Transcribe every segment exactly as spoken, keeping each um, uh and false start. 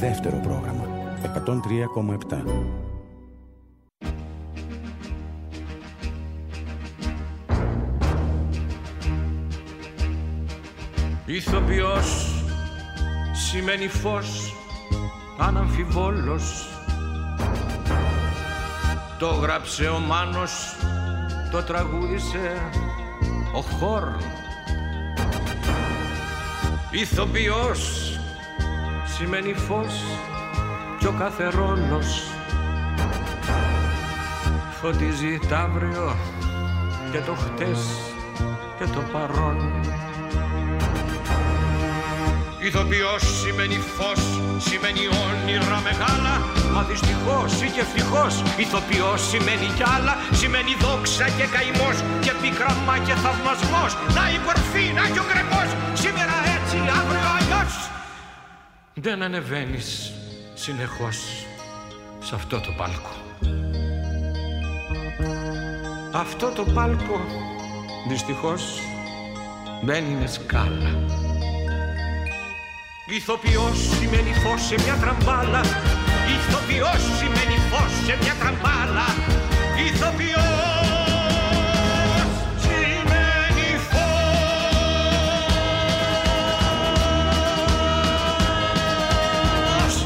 Δεύτερο πρόγραμμα. εκατόν τρία κόμμα επτά. Ηθοποιός σημαίνει φως, αναμφιβόλως. Το γράψε ο Μάνος, το τραγούδισε ο Χόρν. Ηθοποιός σημαίνει φως κι ο κάθε ρόλος φωτίζει τ' αύριο και το χτες και το παρόν. Ηθοποιός σημαίνει φως, σημαίνει όνειρα μεγάλα. Μα δυστυχώς ή και ευτυχώς, ηθοποιός σημαίνει κι άλλα. Σημαίνει δόξα και καημός και πίκραμα και θαυμασμός. Να η κορφή, να κι ο γκρεμός, σήμερα έτσι, αύριο αλλιώς. Δεν ανεβαίνεις συνεχώς σε αυτό το πάλκο. Αυτό το πάλκο δυστυχώς δεν είναι σκάλα. Ηθοποιός σημαίνει φως σε μια τραμπάλα. Ηθοποιός σημαίνει φως σε μια τραμπάλα. Ηθοποιός σημαίνει φως.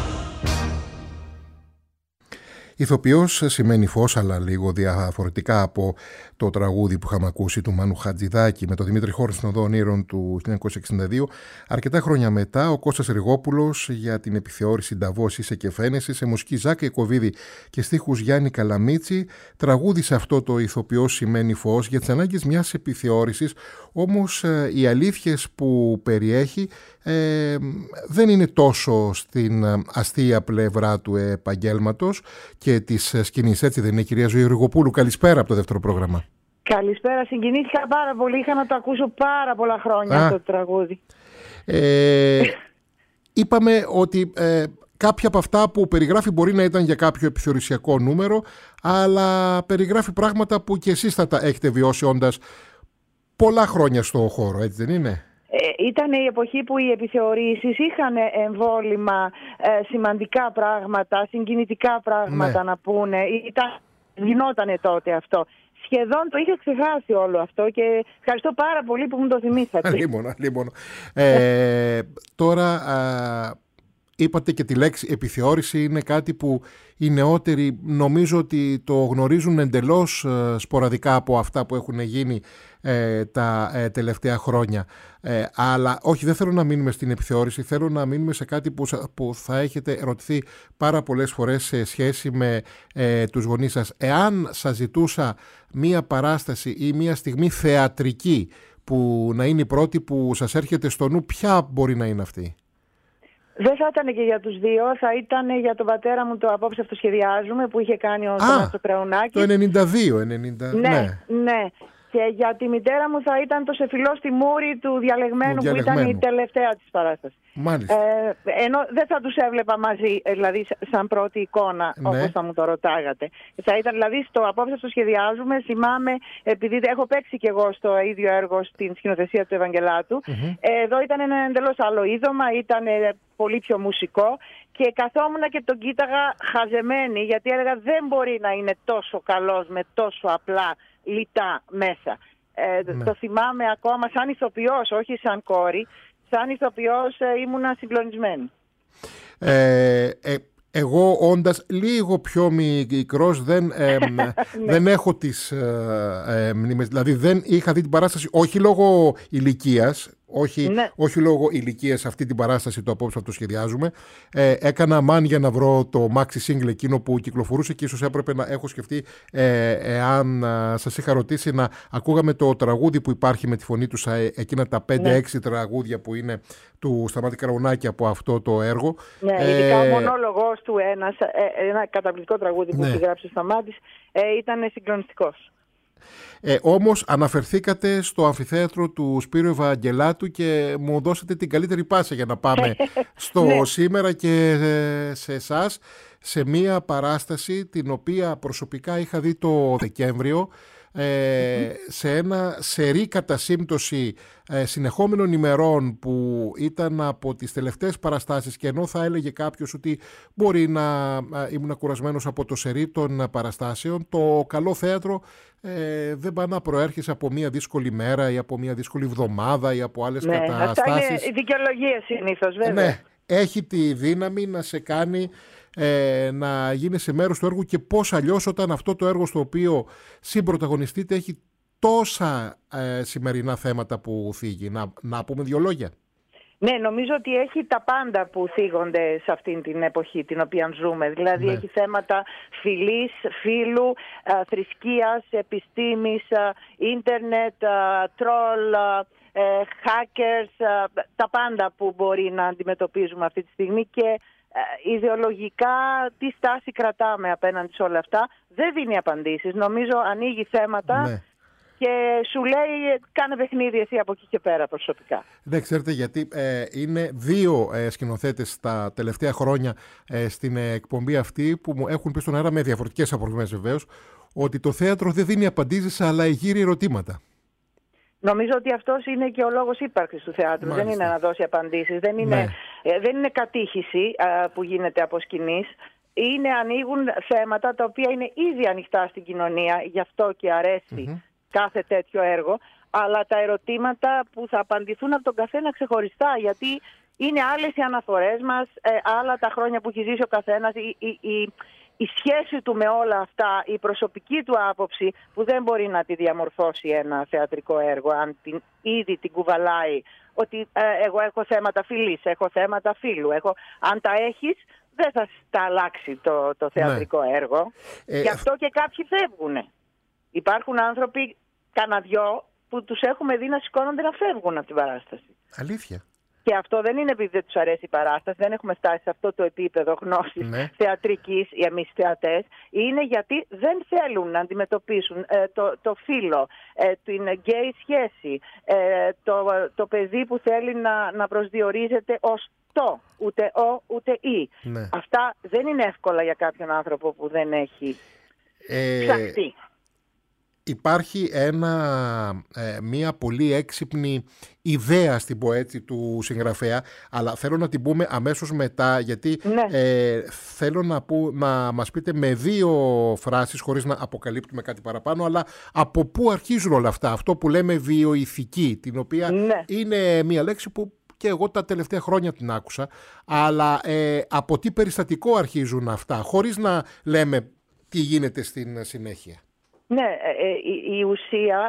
Ηθοποιός σημαίνει φως, αλλά λίγο διαφορετικά από το τραγούδι που είχαμε ακούσει του Μάνου Χατζηδάκη με τον Δημήτρη Χόρν στην Οδό Ονείρων του χίλια εννιακόσια εξήντα δύο. Αρκετά χρόνια μετά, ο Κώστας Ριγόπουλος για την επιθεώρηση Νταβός Είσαι και Φαίνεσαι, σε μουσική Ζάκα Ικοβίδη και στίχους Γιάννη Καλαμίτσι, τραγούδισε αυτό το Ηθοποιός σημαίνει φως για τις ανάγκες μιας επιθεώρησης. Όμως ε, οι αλήθειες που περιέχει ε, δεν είναι τόσο στην αστεία πλευρά του επαγγέλματος και της σκηνής. Έτσι δεν είναι, κυρία Ζωή Ριγοπούλου? Καλησπέρα από το δεύτερο πρόγραμμα. Καλησπέρα, συγκινήθηκα πάρα πολύ. Είχα να το ακούσω πάρα πολλά χρόνια. Α, αυτό το τραγούδι. Ε, είπαμε ότι ε, κάποια από αυτά που περιγράφει μπορεί να ήταν για κάποιο επιθεωρησιακό νούμερο, αλλά περιγράφει πράγματα που και εσείς θα τα έχετε βιώσει όντας πολλά χρόνια στο χώρο, έτσι δεν είναι? Ε, ήταν η εποχή που οι επιθεωρήσεις είχαν εμβόλυμα, ε, σημαντικά πράγματα, συγκινητικά πράγματα, ναι, να πούνε. Ήταν, γινότανε τότε αυτό. Σχεδόν το είχα ξεχάσει όλο αυτό και ευχαριστώ πάρα πολύ που μου το θυμήσατε. Λίμωνο, λίμωνο. Ε, τώρα α, είπατε και τη λέξη επιθεώρηση, είναι κάτι που οι νεότεροι νομίζω ότι το γνωρίζουν εντελώς ε, σποραδικά από αυτά που έχουν γίνει ε, τα ε, τελευταία χρόνια. Ε, αλλά όχι, δεν θέλω να μείνουμε στην επιθεώρηση, θέλω να μείνουμε σε κάτι που, που θα έχετε ερωτηθεί πάρα πολλές φορές σε σχέση με ε, τους γονείς σας. Εάν σας ζητούσα μία παράσταση ή μία στιγμή θεατρική που να είναι η πρώτη που σας έρχεται στο νου, ποια μπορεί να είναι αυτή? Δεν θα ήταν και για τους δύο, θα ήταν για τον πατέρα μου το Απόψε αυτοσχεδιάζουμε που είχε κάνει ο Θωμάς ο Κραουνάκης. Το ενενήντα δύο, ενενήντα... Ναι, ναι, ναι. Και για τη μητέρα μου θα ήταν το Σε φιλό στη μούρη του διαλεγμένου, που ήταν η τελευταία της παράσταση. Μάλιστα. Ε, ενώ δεν θα τους έβλεπα μαζί, δηλαδή σαν πρώτη εικόνα, ναι, όπως θα μου το ρωτάγατε. Θα ήταν δηλαδή στο Απόψε αυτοσχεδιάζουμε, θυμάμαι, επειδή έχω παίξει κι εγώ στο ίδιο έργο στην σκηνοθεσία του Ευαγγελάτου. Mm-hmm. Εδώ ήταν ένα εντελώς άλλο είδωμα, ήταν πολύ πιο μουσικό και καθόμουν και τον κοίταγα χαζεμένη, γιατί έλεγα δεν μπορεί να είναι τόσο καλός με τόσο απλά λιτά μέσα. Ε, ναι. Το θυμάμαι ακόμα σαν ηθοποιός, όχι σαν κόρη. Σαν ηθοποιός ε, ήμουνα συγκλονισμένη. Ε, ε, εγώ όντας λίγο πιο μικρός δεν, ε, ναι. δεν έχω τις ε, ε, μνήμες. Δηλαδή δεν είχα δει την παράσταση, όχι λόγω ηλικίας, όχι, ναι. όχι λόγω ηλικίας αυτή την παράσταση το Απόψε αυτοσχεδιάζουμε. Ε, έκανα μαν για να βρω το maxi single εκείνο που κυκλοφορούσε και ίσως έπρεπε να έχω σκεφτεί ε, εάν ε, σας είχα ρωτήσει να ακούγαμε το τραγούδι που υπάρχει με τη φωνή του, ε, εκείνα τα πέντε έξι ναι. τραγούδια που είναι του Σταμάτη Κραουνάκη από αυτό το έργο. Ναι, ε, ειδικά ο μονόλογος του, ένας, ε, ένα καταπληκτικό τραγούδι που ναι. έχει γράψει ο Σταμάτης, ε, ήταν συγκλονιστικός. Ε, όμως αναφερθήκατε στο αμφιθέατρο του Σπύρου Ευαγγελάτου και μου δώσατε την καλύτερη πάσα για να πάμε στο ναι. σήμερα και σε εσάς, σε μία παράσταση την οποία προσωπικά είχα δει το Δεκέμβριο ε, mm-hmm. σε ένα σερί κατά σύμπτωση ε, συνεχόμενων ημερών που ήταν από τις τελευταίες παραστάσεις, και ενώ θα έλεγε κάποιος ότι μπορεί να ε, ήμουν κουρασμένος από το σερί των παραστάσεων, το καλό θέατρο ε, δεν πάει να προέρχεσαι από μια δύσκολη μέρα ή από μια δύσκολη εβδομάδα ή από άλλες ναι, καταστάσεις. Αυτά είναι οι δικαιολογίες συνήθως, βέβαια. Ναι, έχει τη δύναμη να σε κάνει ε, να γίνει σε μέρος του έργου, και πώς αλλιώς όταν αυτό το έργο στο οποίο συμπρωταγωνιστείτε έχει τόσα ε, σημερινά θέματα που θίγει. Να, να πούμε δύο λόγια. Ναι, νομίζω ότι έχει τα πάντα που θίγονται σε αυτήν την εποχή την οποία ζούμε. Δηλαδή ναι. έχει θέματα φιλής, φίλου, α, θρησκείας, επιστήμης, α, ίντερνετ, α, τρόλ, α, ε, hackers, α, τα πάντα που μπορεί να αντιμετωπίζουμε αυτή τη στιγμή, και α, ιδεολογικά τι στάση κρατάμε απέναντι σε όλα αυτά. Δεν δίνει απαντήσεις. Νομίζω ανοίγει θέματα. Ναι. Και σου λέει, κάνε παιχνίδι εσύ από εκεί και πέρα προσωπικά. Ναι, ξέρετε, γιατί ε, είναι δύο ε, σκηνοθέτες τα τελευταία χρόνια ε, στην ε, εκπομπή αυτή που μου έχουν πει στον αέρα, με διαφορετικές αφορμές βεβαίως, ότι το θέατρο δεν δίνει απαντήσεις αλλά εγείρει ερωτήματα. Νομίζω ότι αυτός είναι και ο λόγος ύπαρξης του θεάτρου. Μάλιστα. Δεν είναι να δώσει απαντήσεις, δεν είναι, ναι. ε, δεν είναι κατήχηση ε, που γίνεται από σκηνής. Είναι, ανοίγουν θέματα τα οποία είναι ήδη ανοιχτά στην κοινωνία, γι' αυτό και αρέσει mm-hmm. κάθε τέτοιο έργο, αλλά τα ερωτήματα που θα απαντηθούν από τον καθένα ξεχωριστά, γιατί είναι άλλες οι αναφορές μας, ε, άλλα τα χρόνια που έχει ζήσει ο καθένας, η, η, η, η σχέση του με όλα αυτά, η προσωπική του άποψη που δεν μπορεί να τη διαμορφώσει ένα θεατρικό έργο αν την, ήδη την κουβαλάει, ότι ε, εγώ έχω θέματα φιλής, έχω θέματα φίλου, έχω, αν τα έχεις δεν θα τα αλλάξει το, το θεατρικό ναι. έργο. Ε, Γι' αυτό και κάποιοι φεύγουν. Υπάρχουν άνθρωποι, κανένα δυο, που τους έχουμε δει να σηκώνονται να φεύγουν από την παράσταση. Αλήθεια. Και αυτό δεν είναι επειδή δεν τους αρέσει η παράσταση, δεν έχουμε φτάσει σε αυτό το επίπεδο γνώσης ναι. θεατρικής, οι εμείς θεατές. Είναι γιατί δεν θέλουν να αντιμετωπίσουν ε, το, το φύλο, ε, την γκέι σχέση, ε, το, το παιδί που θέλει να, να προσδιορίζεται ως το, ούτε ο, ούτε η. Ναι. Αυτά δεν είναι εύκολα για κάποιον άνθρωπο που δεν έχει ε... ψαχτεί. Υπάρχει ένα, ε, μια πολύ έξυπνη ιδέα στην ποέτη του συγγραφέα, αλλά θέλω να την πούμε αμέσως μετά, γιατί ναι. ε, θέλω να, που, να μας πείτε με δύο φράσεις, χωρίς να αποκαλύπτουμε κάτι παραπάνω, αλλά από πού αρχίζουν όλα αυτά, αυτό που λέμε βιοηθική, την οποία ναι. είναι μια λέξη που και εγώ τα τελευταία χρόνια την άκουσα, αλλά ε, από τι περιστατικό αρχίζουν αυτά, χωρίς να λέμε τι γίνεται στην συνέχεια. Ναι, η ουσία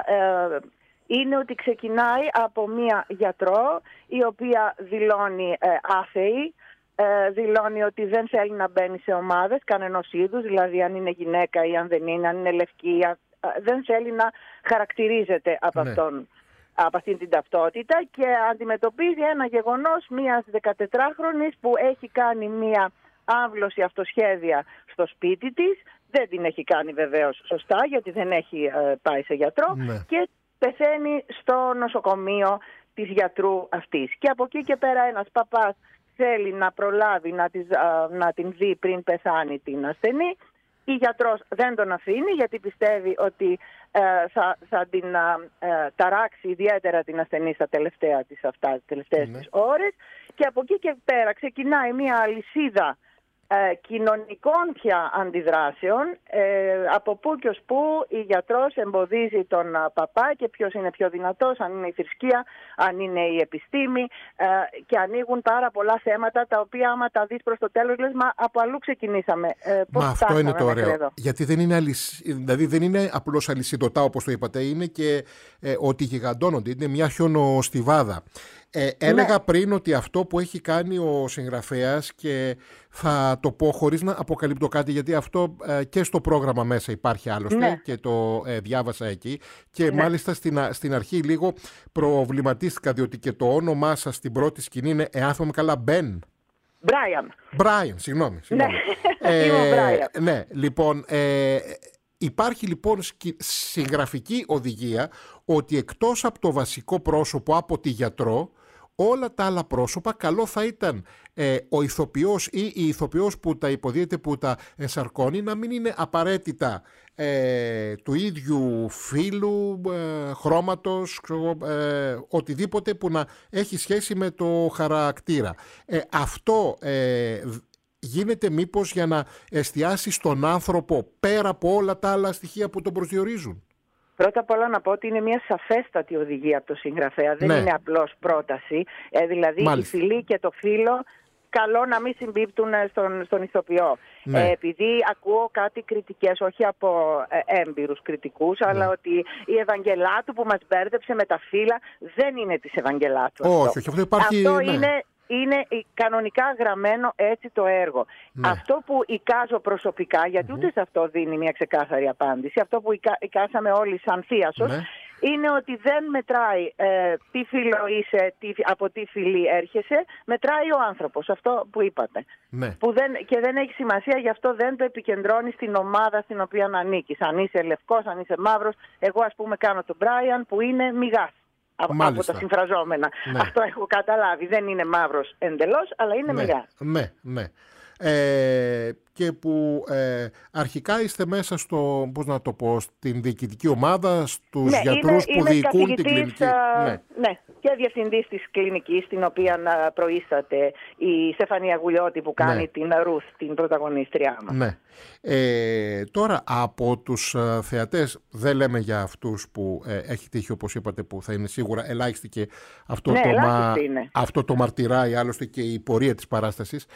είναι ότι ξεκινάει από μία γιατρό η οποία δηλώνει άθεη, δηλώνει ότι δεν θέλει να μπαίνει σε ομάδες κανενός είδους, δηλαδή αν είναι γυναίκα ή αν δεν είναι, αν είναι λευκή, δεν θέλει να χαρακτηρίζεται από, ναι. αυτόν, από αυτήν την ταυτότητα, και αντιμετωπίζει ένα γεγονός μιας δεκατετράχρονης που έχει κάνει μία άμβλωση αυτοσχέδια στο σπίτι της. Δεν την έχει κάνει βεβαίως σωστά, γιατί δεν έχει ε, πάει σε γιατρό ναι. και πεθαίνει στο νοσοκομείο της γιατρού αυτής. Και από εκεί και πέρα ένας παπάς θέλει να προλάβει να, της, α, να την δει πριν πεθάνει την ασθενή. Η γιατρός δεν τον αφήνει, γιατί πιστεύει ότι ε, θα, θα την ε, ταράξει ιδιαίτερα την ασθενή στα τελευταία της αυτά, τις τελευταίες ναι. της ώρες. Και από εκεί και πέρα ξεκινάει μια αλυσίδα Ε, κοινωνικών πια αντιδράσεων, ε, από πού και ως πού η γιατρός εμποδίζει τον α, παπά, και ποιος είναι πιο δυνατός, αν είναι η θρησκεία, αν είναι η επιστήμη, ε, και ανοίγουν πάρα πολλά θέματα τα οποία άμα τα δεις προς το τέλος λες, μα από αλλού ξεκινήσαμε. Ε, πώς μα αυτό είναι το ωραίο, εδώ. Γιατί δεν είναι, αλυσ... δηλαδή δεν είναι απλώς αλυσιδωτά όπως το είπατε, είναι και ε, ότι γιγαντώνονται, είναι μια χιονοστιβάδα. Ε, έλεγα ναι. πριν ότι αυτό που έχει κάνει ο συγγραφέας, και θα το πω χωρίς να αποκαλύπτω κάτι, γιατί αυτό ε, και στο πρόγραμμα μέσα υπάρχει άλλωστε ναι. και το ε, διάβασα εκεί, και ναι. μάλιστα στην, στην αρχή λίγο προβληματίστηκα, διότι και το όνομά σας στην πρώτη σκηνή είναι, εάν θυμάμαι καλά, Μπεν. Μπράιαν. Μπράιαν, συγγνώμη. συγγνώμη. Ναι, ε, ναι, λοιπόν... Ε, Υπάρχει λοιπόν συγγραφική οδηγία ότι εκτός από το βασικό πρόσωπο, από τη γιατρό, όλα τα άλλα πρόσωπα καλό θα ήταν ε, ο ηθοποιός ή η ηθοποιός που τα υποδίεται, που τα ενσαρκώνει, να μην είναι απαραίτητα ε, του ίδιου φύλου, ε, χρώματος, ε, οτιδήποτε που να έχει σχέση με το χαρακτήρα. Ε, αυτό ε, γίνεται μήπως για να εστιάσει στον άνθρωπο πέρα από όλα τα άλλα στοιχεία που τον προσδιορίζουν? Πρώτα απ' όλα να πω ότι είναι μια σαφέστατη οδηγία από το συγγραφέα, δεν ναι. είναι απλώς πρόταση. Ε, δηλαδή Μάλιστα. η φυλή και το φύλο καλό να μην συμπίπτουν στον, στον ηθοποιό. Ναι. Ε, επειδή ακούω κάτι κριτικές, όχι από ε, έμπειρους κριτικούς, ναι. αλλά ότι η Ευαγγελάτου που μας μπέρδεψε με τα φύλλα δεν είναι της Ευαγγελάτου. Όχι, αυτό, όχι, αυτό υπάρχει... αυτό ναι. είναι... Είναι κανονικά γραμμένο έτσι το έργο. Ναι. Αυτό που εικάζω προσωπικά, γιατί mm-hmm. ούτε σε αυτό δίνει μια ξεκάθαρη απάντηση, αυτό που εικά, εικάσαμε όλοι σαν θείασος, ναι. είναι ότι δεν μετράει ε, τι φύλο είσαι, τι, από τι φυλή έρχεσαι, μετράει ο άνθρωπος, αυτό που είπατε. Ναι. Που δεν, και δεν έχει σημασία, γι' αυτό δεν το επικεντρώνει στην ομάδα στην οποία ανήκεις. Αν είσαι λευκός, αν είσαι μαύρος, εγώ ας πούμε κάνω τον Μπράιαν που είναι μιγάς. Μάλιστα. Από τα συμφραζόμενα. Ναι. Αυτό έχω καταλάβει. Δεν είναι μαύρος εντελώς, αλλά είναι ναι. μιγάς. Ναι, ναι. Ε, και που ε, αρχικά είστε μέσα στο, πώς να το πω, στην διοικητική ομάδα, στους ναι, γιατρούς είναι, που είναι διοικούν την κλινική. Α, ναι. ναι, και διευθυντής της κλινικής, την οποία προείσταται η Στεφανία Γουλιώτη που κάνει ναι. την Ρουθ, την πρωταγωνίστριά μας. Ναι. Ε, τώρα από τους ε, θεατές, δεν λέμε για αυτούς που ε, έχει τύχει, όπως είπατε, που θα είναι σίγουρα ελάχιστοι και αυτό, ναι, το, μα, αυτό το μαρτυράει άλλωστε και η πορεία της παράστασης.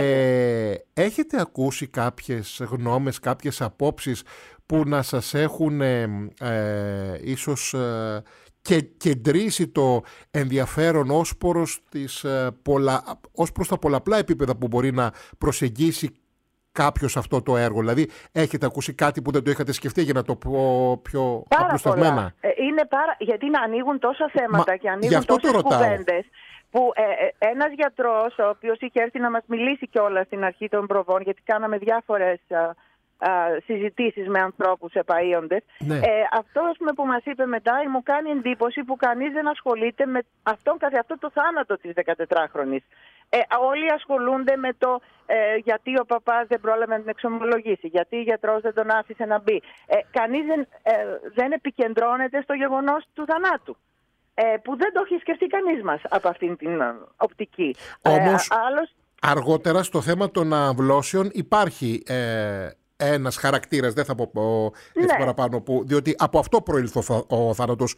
Ε, έχετε ακούσει κάποιες γνώμες, κάποιες απόψεις που να σας έχουν ε, ε, ίσως ε, και κεντρήσει το ενδιαφέρον ως προς, τις, ε, πολλα, ως προς τα πολλαπλά επίπεδα που μπορεί να προσεγγίσει κάποιος αυτό το έργο? Δηλαδή έχετε ακούσει κάτι που δεν το είχατε σκεφτεί, για να το πω πιο πάρα απλουστευμένα? Πολλά. Ε, είναι πάρα, γιατί να ανοίγουν τόσα θέματα. Μα, και ανοίγουν τόσες κουβέντες που ε, ε, ένας γιατρός, ο οποίος είχε έρθει να μας μιλήσει κιόλας στην αρχή των προβών, γιατί κάναμε διάφορες α, α, συζητήσεις με ανθρώπους επαΐοντες, ναι. ε, αυτός με που μας είπε μετά, μου κάνει εντύπωση που κανείς δεν ασχολείται με αυτόν καθεαυτό το θάνατο της δεκατετράχρονης. Ε, όλοι ασχολούνται με το ε, γιατί ο παπάς δεν πρόλαβε να την εξομολογήσει, γιατί ο γιατρός δεν τον άφησε να μπει. Ε, κανείς δεν, ε, δεν επικεντρώνεται στο γεγονός του θανάτου, ε, που δεν το έχει σκεφτεί κανείς μας από αυτήν την οπτική. Όμως, ε, άλλος... αργότερα στο θέμα των αυλώσεων υπάρχει ε, ένας χαρακτήρας, δεν θα πω έτσι ναι. παραπάνω, που, διότι από αυτό προήλθε ο θάνατος.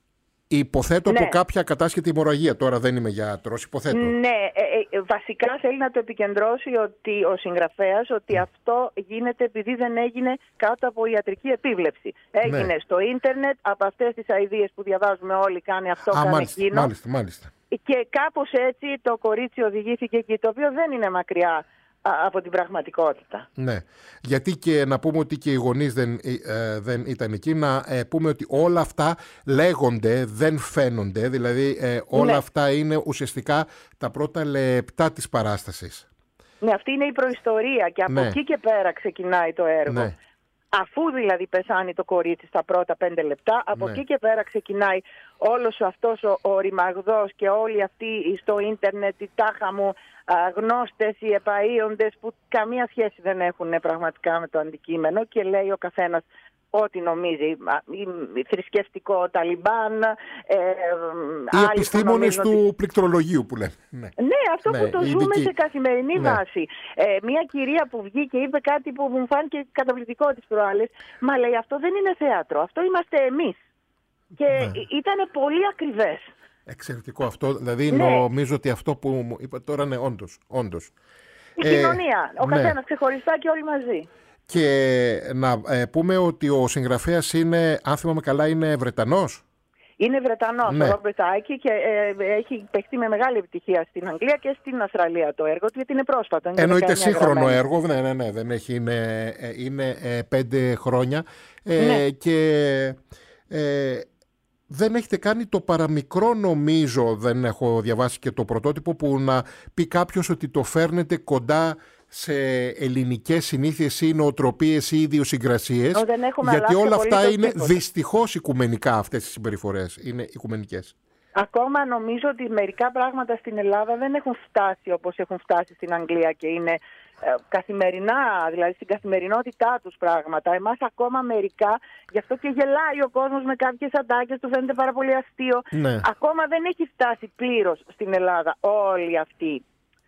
Υποθέτω ναι. από κάποια κατάσχετη αιμορραγία. Τώρα δεν είμαι γιατρός, υποθέτω. Ναι, ε, ε, βασικά θέλει να το επικεντρώσει ότι ο συγγραφέας ότι mm. αυτό γίνεται επειδή δεν έγινε κάτω από ιατρική επίβλεψη. Έγινε ναι. στο ίντερνετ, από αυτές τις αηδίες που διαβάζουμε όλοι, κάνει αυτό, Α, κάνει μάλιστα, εκείνο. Μάλιστα, μάλιστα. Και κάπως έτσι το κορίτσι οδηγήθηκε εκεί, το οποίο δεν είναι μακριά από την πραγματικότητα. Ναι, γιατί και να πούμε ότι και οι γονείς δεν, ε, δεν ήταν εκεί, να ε, πούμε ότι όλα αυτά λέγονται, δεν φαίνονται, δηλαδή ε, όλα ναι. αυτά είναι ουσιαστικά τα πρώτα λεπτά της παράστασης. Ναι, αυτή είναι η προϊστορία και από ναι. εκεί και πέρα ξεκινάει το έργο. Ναι. Αφού δηλαδή πεθάνει το κορίτσι στα πρώτα πέντε λεπτά, από ναι. εκεί και πέρα ξεκινάει όλος αυτός ο, ο ρημαγδός και όλοι αυτοί στο ίντερνετ, οι τάχα μου α, γνώστες, οι επαΐοντες που καμία σχέση δεν έχουν πραγματικά με το αντικείμενο και λέει ο καθένας ό,τι νομίζει, θρησκευτικό Ταλιμπάν, ε, οι επιστήμονες του ότι... πληκτρολογίου που λένε. Ναι, ναι αυτό ναι, που το ζούμε ειδική... σε καθημερινή ναι. βάση. Ε, μια κυρία που βγήκε και είπε κάτι που μου φάνηκε καταπληκτικό τις προάλλες, μα λέει αυτό δεν είναι θέατρο, αυτό είμαστε εμείς. Και ναι. ήταν πολύ ακριβές. Εξαιρετικό αυτό, δηλαδή ναι. νομίζω ότι αυτό που μου είπα τώρα είναι όντως. όντως. Η ε, κοινωνία, ο ναι. καθένας ξεχωριστά και όλοι μαζί. Και να ε, πούμε ότι ο συγγραφέας είναι, αν θυμάμαι καλά, είναι Βρετανός. Είναι Βρετανός, ναι. ο Ρόμπερτ Άικι, και ε, έχει παιχτεί με μεγάλη επιτυχία στην Αγγλία και στην Αυστραλία το έργο του, γιατί είναι πρόσφατο. Εννοείται σύγχρονο γραμμένη. έργο, ναι, ναι, ναι, δεν έχει, είναι, είναι ε, πέντε χρόνια ε, ναι. και ε, δεν έχετε κάνει το παραμικρό, νομίζω, δεν έχω διαβάσει και το πρωτότυπο, που να πει κάποιος ότι το φέρνετε κοντά σε ελληνικές συνήθειες ή νοοτροπίες ή ιδιοσυγκρασίες, γιατί όλα αυτά είναι δυστυχώς οικουμενικά, αυτές οι συμπεριφορές είναι οικουμενικές. Ακόμα νομίζω ότι μερικά πράγματα στην Ελλάδα δεν έχουν φτάσει όπως έχουν φτάσει στην Αγγλία και είναι ε, καθημερινά, δηλαδή στην καθημερινότητά τους πράγματα. Εμάς ακόμα μερικά, γι' αυτό και γελάει ο κόσμος με κάποιες ατάκες, του φαίνεται πάρα πολύ αστείο. Ναι. Ακόμα δεν έχει φτάσει πλήρως στην Ελλάδα όλη αυτή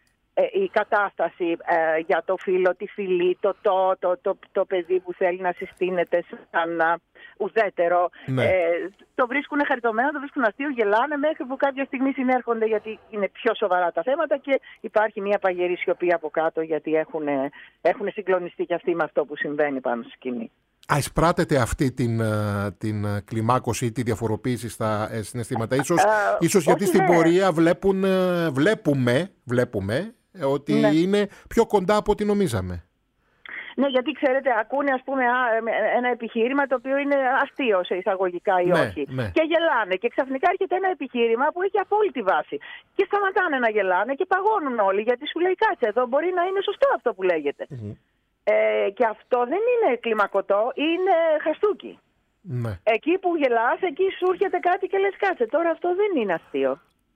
η κατάσταση ε, για το φίλο, τη φιλή, το, το, το, το, το παιδί που θέλει να συστήνεται σαν uh, ουδέτερο. Ναι. Ε, το βρίσκουν χαριτωμένο, το βρίσκουν αστείο, γελάνε μέχρι που κάποια στιγμή συνέρχονται γιατί είναι πιο σοβαρά τα θέματα και υπάρχει μια παγερή σιωπή από κάτω γιατί έχουν, έχουν συγκλονιστεί και αυτοί με αυτό που συμβαίνει πάνω στη σκηνή. Α, εισπράτεται αυτή την, την κλιμάκωση ή τη διαφοροποίηση στα συναισθήματα. Ίσως, uh, ίσως γιατί στην ναι. πορεία βλέπουν, βλέπουμε, βλέπουμε ότι ναι. είναι πιο κοντά από ό,τι νομίζαμε. Ναι, γιατί ξέρετε, ακούνε ας πούμε ένα επιχείρημα το οποίο είναι αστείο σε εισαγωγικά ή ναι, όχι. Ναι. Και γελάνε. Και ξαφνικά έρχεται ένα επιχείρημα που έχει απόλυτη βάση. Και σταματάνε να γελάνε και παγώνουν όλοι γιατί σου λέει κάτσε εδώ, μπορεί να είναι σωστό αυτό που λέγεται. Mm-hmm. Ε, και αυτό δεν είναι κλιμακωτό, είναι χαστούκι. Ναι. Εκεί που γελάς, εκεί σου έρχεται κάτι και λες κάτσε. Τώρα αυτό δεν είναι αστείο.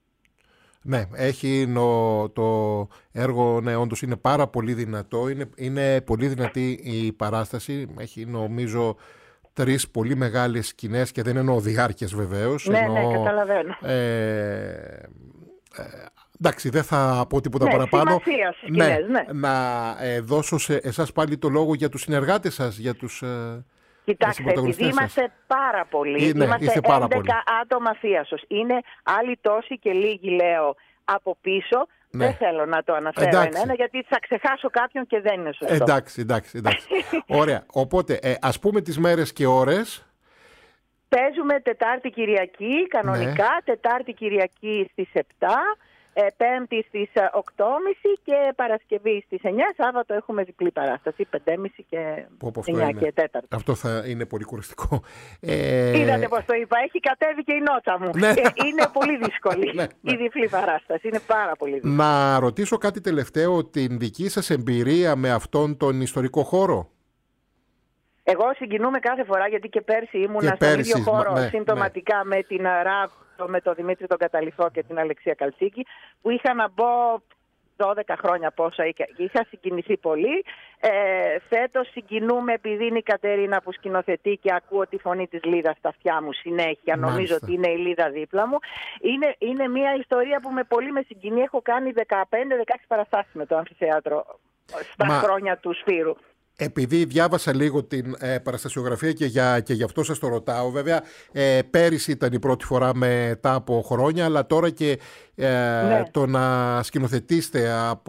Ναι, έχει νο, το έργο, ναι, όντως είναι πάρα πολύ δυνατό, είναι, είναι πολύ δυνατή η παράσταση, έχει νομίζω τρεις πολύ μεγάλες σκηνές και δεν εννοώ διάρκειες βεβαίως. Ναι, εννοώ, ναι, καταλαβαίνω. Ε, ε, εντάξει, δεν θα πω τίποτα ναι, παραπάνω. Σκηνές, ναι, ναι. Να ε, δώσω σε εσάς πάλι το λόγο για τους συνεργάτες σας, για τους... Ε, Κοιτάξτε, επειδή είμαστε πάρα πολλοί, ναι, είμαστε πάρα έντεκα πολύ. άτομα θίασος. Είναι άλλοι τόσοι και λίγοι, λέω, από πίσω. Ναι. Δεν θέλω να το αναφέρω ένα, γιατί θα ξεχάσω κάποιον και δεν είναι σωστό. Εντάξει, εντάξει, εντάξει. Ωραία. Οπότε, ε, ας πούμε τις μέρες και ώρες. Παίζουμε Τετάρτη Κυριακή, κανονικά, ναι. Τετάρτη Κυριακή στις επτά. Πέμπτη στις οκτώ και μισή και Παρασκευή στις εννιά. Σάββατο έχουμε διπλή παράσταση, πέντε και μισή και εννιά και τέταρτο. Αυτό θα είναι πολύ κουραστικό. Ε... Είδατε πώς το είπα, έχει κατέβει και η νότσα μου. Ναι. Είναι πολύ δύσκολη ναι, ναι. η διπλή παράσταση, είναι πάρα πολύ δύσκολη. Να ρωτήσω κάτι τελευταίο, την δική σας εμπειρία με αυτόν τον ιστορικό χώρο. Εγώ συγκινούμαι κάθε φορά γιατί και πέρσι ήμουνα στον ίδιο χώρο ναι, συμπτωματικά ναι. με την ΡΑΒ, με τον Δημήτρη τον Καταλυφό και την Αλεξία Καλτσίκη, που είχα να μπω δώδεκα χρόνια πόσα είχα συγκινηθεί πολύ. Ε, φέτος συγκινούμε επειδή είναι η Κατερίνα που σκηνοθετεί και ακούω τη φωνή της Λίδας στα αυτιά μου συνέχεια. Μάλιστα. Νομίζω ότι είναι η Λίδα δίπλα μου. Είναι, είναι μια ιστορία που με πολύ με συγκινεί. Έχω κάνει δεκαπέντε δεκαέξι παραστάσεις με το αμφιθέατρο στα Μα... χρόνια του Σπύρου. Επειδή διάβασα λίγο την ε, παραστασιογραφία και, για, και γι' αυτό σας το ρωτάω, βέβαια ε, πέρυσι ήταν η πρώτη φορά μετά από χρόνια, αλλά τώρα και ε, ναι. το να σκηνοθετήσετε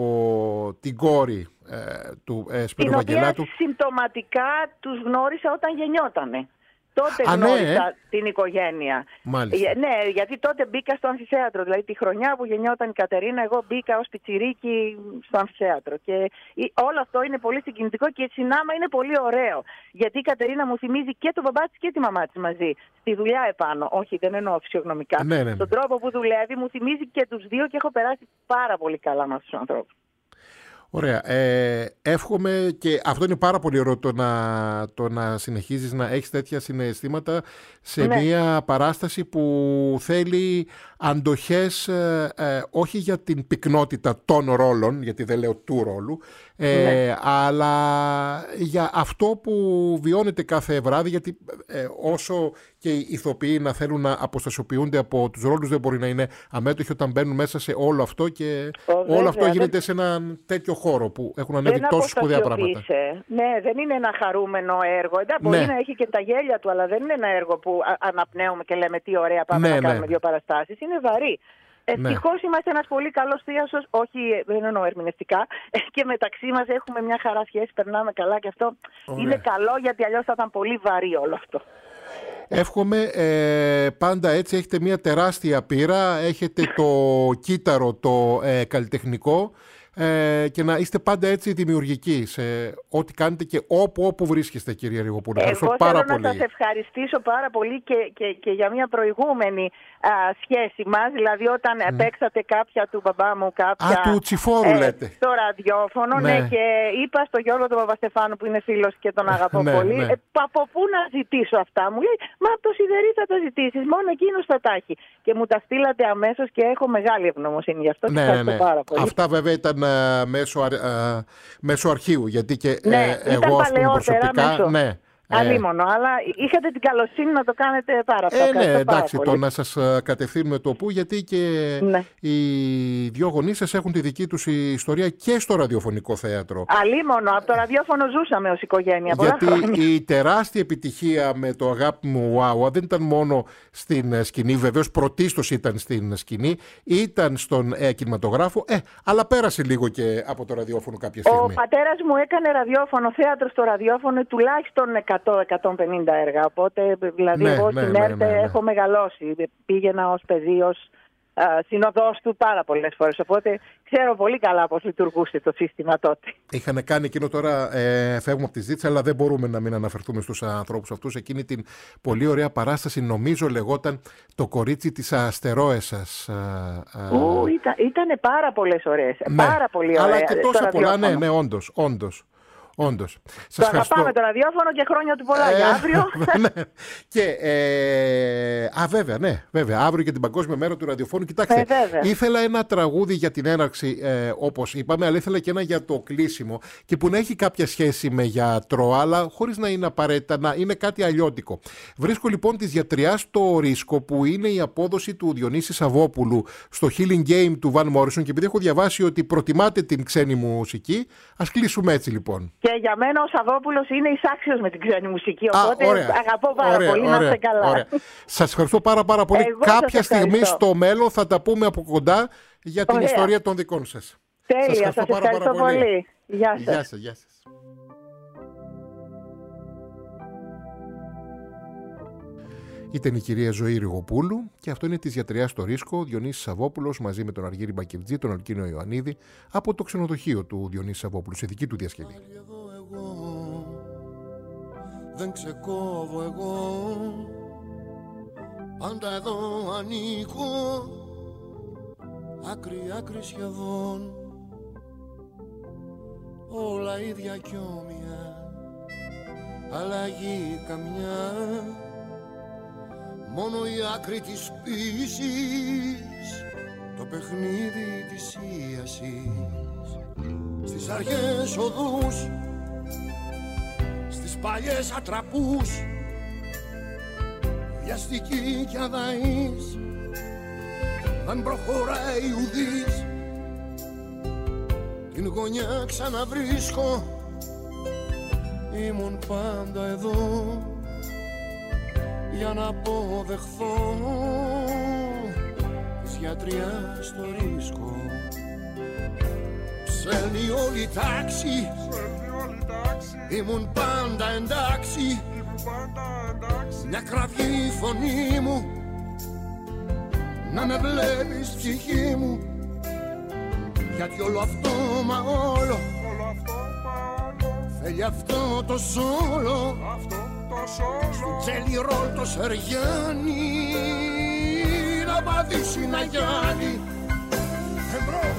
από την κόρη ε, του ε, Σπύρου Βαγγελάτου. Την οποία συμπτωματικά τους γνώρισα όταν γεννιότανε. Τότε Α, γνώρισα ναι. την οικογένεια. Μάλιστα. Ναι, γιατί τότε μπήκα στο αμφιθέατρο. Δηλαδή τη χρονιά που γεννιόταν η Κατερίνα, εγώ μπήκα ως πιτσιρίκι στο αμφιθέατρο. Και όλο αυτό είναι πολύ συγκινητικό και συνάμα είναι πολύ ωραίο. Γιατί η Κατερίνα μου θυμίζει και τον μπαμπά της και τη μαμά της μαζί. Στη δουλειά επάνω. Όχι, δεν εννοώ φυσιογνωμικά. Ναι, ναι. Στον τρόπο που δουλεύει μου θυμίζει και τους δύο και έχω περάσει πάρα πολύ καλά με αυτούς τους ανθρώπους. Ωραία. Ε, εύχομαι και αυτό είναι πάρα πολύ ωραίο το να, το να συνεχίζεις να έχεις τέτοια συναισθήματα σε ναι. μια παράσταση που θέλει αντοχές ε, ε, όχι για την πυκνότητα των ρόλων, γιατί δεν λέω του ρόλου, ε, ναι. αλλά για αυτό που βιώνεται κάθε βράδυ, γιατί ε, όσο και οι ηθοποιοί να θέλουν να αποστασιοποιούνται από τους ρόλους δεν μπορεί να είναι αμέτωχοι όταν μπαίνουν μέσα σε όλο αυτό και Ο, όλο βέβαια, αυτό γίνεται δεν... σε έναν τέτοιο χώρο που έχουν ανέβει τόσο σπουδαία πράγματα. Ναι, δεν είναι ένα χαρούμενο έργο. Εντάξει, μπορεί ναι. να έχει και τα γέλια του, αλλά δεν είναι ένα έργο που αναπνέουμε και λέμε τι ωραία πάμε ναι, να κάνουμε ναι. δύο παραστάσεις. Είναι βαρύ. Ευτυχώς ναι. είμαστε ένας πολύ καλός θίασος, όχι δεν εννοώ ερμηνευτικά, και μεταξύ μας έχουμε μια χαρά σχέση, περνάμε καλά και αυτό ωραία. Είναι καλό γιατί αλλιώς θα ήταν πολύ βαρύ όλο αυτό. Εύχομαι ε, πάντα έτσι, έχετε μια τεράστια πείρα, έχετε το κύτταρο το ε, καλλιτεχνικό, ε, και να είστε πάντα έτσι δημιουργικοί σε ό,τι κάνετε και όπου όπου βρίσκεστε, κυρία Ριγοπούλου. Εγώ θέλω να σας ευχαριστήσω πάρα πολύ και, και, και για μια προηγούμενη α, σχέση μας, δηλαδή όταν mm. παίξατε κάποια του μπαμπά μου, κάποια... Α, του Τσιφόρου ε, λέτε. Στο ραδιόφωνο, ναι. ναι, και είπα στο Γιώργο τον Παπαστεφάνου που είναι φίλος και τον αγαπώ ναι, πολύ, ναι. Ε, από πού να ζητήσω αυτά, μου λέει, μα από το Σιδερή θα τα ζητήσεις, μόνο εκείνος θα τα έχει. Και μου τα στείλατε αμέσως και έχω μεγάλη ευγνωμοσύνη γι' αυτό. Ναι, και ναι. πάρα πολύ. Αυτά βέβαια ήταν uh, μέσω, uh, μέσω αρχείου, γιατί και ναι, ε, εγώ ας πούμε προσωπικά... Μέσω. Ναι. Αλίμονο, ε... αλλά είχατε την καλοσύνη να το κάνετε πάρα πολύ. Ε, ναι, εντάξει, το να σας κατευθύνουμε το που, γιατί και ναι. οι δυο γονείς σας έχουν τη δική τους ιστορία και στο ραδιοφωνικό θέατρο. Αλίμονο, από το ραδιόφωνο ζούσαμε ως οικογένεια. Γιατί χρόνια. η τεράστια επιτυχία με το Αγάπη μου Ουάουα δεν ήταν μόνο στην σκηνή, βεβαίως πρωτίστως ήταν στην σκηνή, ήταν στον ε, κινηματογράφο, ε, αλλά πέρασε λίγο και από το ραδιόφωνο κάποια στιγμή. Ο πατέρας μου έκανε ραδιόφωνο, θέατρο στο ραδιόφωνο, τουλάχιστον εκατό με εκατόν πενήντα έργα, οπότε δηλαδή ναι, εγώ ναι, στην ΕΡΤ ναι, ναι, ναι. έχω μεγαλώσει, πήγαινα ως παιδί, ως συνοδός του πάρα πολλές φορές, οπότε ξέρω πολύ καλά πώς λειτουργούσε το σύστημα τότε. Είχαν κάνει εκείνο, τώρα ε, φεύγουμε από τη ζήτηση, αλλά δεν μπορούμε να μην αναφερθούμε στους ανθρώπους αυτούς, εκείνη την πολύ ωραία παράσταση, νομίζω λεγόταν Το κορίτσι της Αστερόεσας. Ού, ήταν, ήτανε πάρα πολλές ωραίες, ναι, πάρα πολύ ωραία. Αλλά και τόσα πολλά, ναι, ναι, όντως, όντως. Όντως. Το αγαπάμε το ραδιόφωνο και χρόνια του πολλά για αύριο. Ναι. Και, ε, α, βέβαια, ναι, βέβαια. Αύριο και την Παγκόσμια Μέρα του Ραδιοφώνου. Κοιτάξτε, ε, ήθελα ένα τραγούδι για την έναρξη, ε, όπως είπαμε, αλλά ήθελα και ένα για το κλείσιμο και που να έχει κάποια σχέση με γιατρό, αλλά χωρίς να είναι απαραίτητα, να είναι κάτι αλλιώτικο. Βρίσκω λοιπόν της Γιατριάς στο Ρίσκο, που είναι η απόδοση του Διονύση Σαββόπουλου στο Healing Game του Van Morrison, και επειδή έχω διαβάσει ότι προτιμάτε την ξένη μουσική, ας κλείσουμε έτσι λοιπόν. Και για μένα ο Σαββόπουλος είναι εισάξιος με την ξένη μουσική, οπότε Α, αγαπώ πάρα ωραία, πολύ, ωραία, να είστε καλά. Ωραία. Σας ευχαριστώ πάρα πάρα πολύ. Εγώ κάποια στιγμή στο μέλλον θα τα πούμε από κοντά για την ωραία. ιστορία των δικών σας. Τέλεια, σας ευχαριστώ, σας πάρα, ευχαριστώ πάρα πολύ. πολύ. Γεια σας. Γεια σας, γεια σας. Ήταν η κυρία Ζωή Ριγοπούλου και αυτό είναι της Γιατριάς στο Ρίσκο, Διονύσης Σαββόπουλος μαζί με τον Αργύρη Μπακυρτζή, τον Αλκίνο Ιωαννίδη, από το ξενοδοχείο του Διονύση Σαββόπουλου, σε δική του διασκευή. Δεν ξεκόβω εγώ, πάντα εδώ ανήκω, άκρη άκρη σχεδόν, όλα ίδια κι όμοια, αλλαγή καμιά, μόνο η άκρη της πίσης, το παιχνίδι της ίασης, στις αρχές οδούς, στις παλιές ατραπούς, βιαστική κι αδαής, δεν προχωράει ουδής, την γωνιά ξαναβρίσκω, ήμουν πάντα εδώ, για να αποδεχθώ της Γιατριάς στο Ρίσκο. Ψέλνει όλη η τάξη, ήμουν πάντα εντάξει, μια κραυγή φωνή μου, να με βλέπεις ψυχή μου, γιατί όλο αυτό μα όλο θέλει αυτό το σόλο, στο τζέλι ρόλ το Σεριάννη, να βαδίσει να γιάνει εμπρός.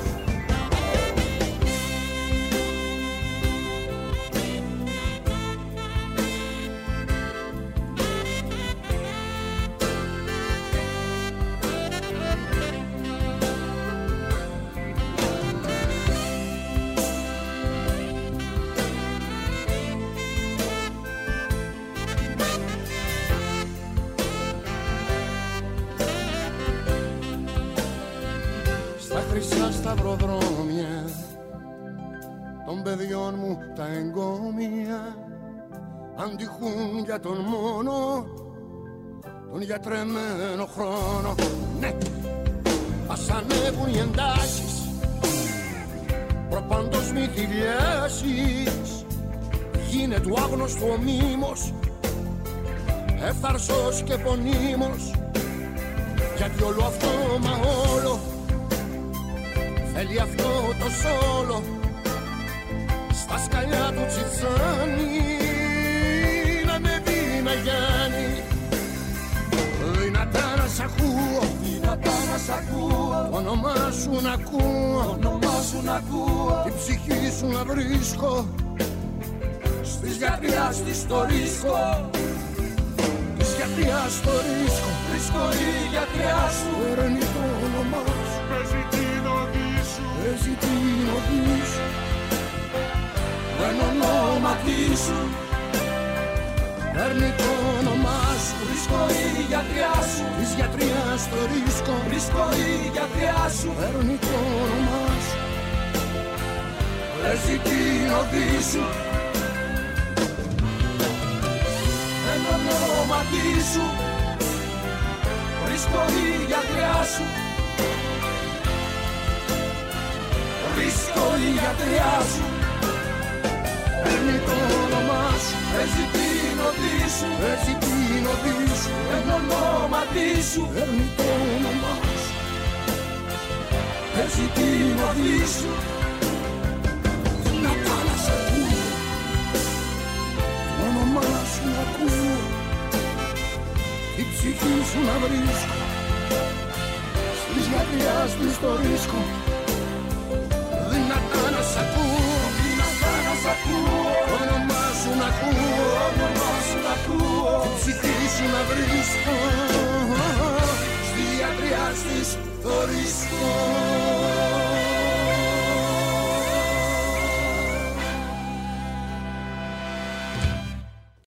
Χρυσά σταυροδρόμια των παιδιών μου τα εγκόμια αντιχούν για τον μόνο τον γιατρεμένο χρόνο. Ναι, ας ανέβουν οι εντάσεις, προπαντός μη θηλιάσεις, γίνε του άγνωστου ο μήμος, εύθαρσος και πονήμος, γιατί όλο αυτό μα όλο θέλει αυτό το σόλο στα σκαλιά του τσιτσάνι να με δει να γιάνει. Δυνατά να σ' ακούω, δυνατά να σ' ακούω, το όνομά σου να ακούω, το όνομά σου να ακούω, την ψυχή σου να βρίσκω στις γιατριά της στο ρίσκο, της γιατριάς στο ρίσκο, ρίσκο η γιατριά σου, παίρνει το όνομά σου, παίζει την οδή σου, παίζει την οδή σου, δεν ονόματι σου, παίρνει το όνομά σου, ρίσκο η γιατριά σου, της γιατριάς στο ρίσκο, ρίσκο η γιατριά σου, παίρνει το όνομά σου, παίζει την οδή σου, δεν ονόματι σου, ρίσκο η γιατριά σου, ρίσκο η γιατριά σου, παίρνει το όνομά σου, παίζει την οδή σου, παίζει την οδή σου, δεν ονόματι σου, παίρνει το όνομά σου, παίζει την οδή σου. Δυνατά να σ' ακούω, το όνομά σου να ακούω, η ψυχή σου να βρίσκω στις γιατριάς της στο ρίσκο. Δυνατά να σ' ακούω, δυνατά να σ' ακούω, το όνομά σου να ακούω, το όνομά σου να ακούω, η ψυχή σου να βρίσκω στις γιατριάς της στο ρίσκο.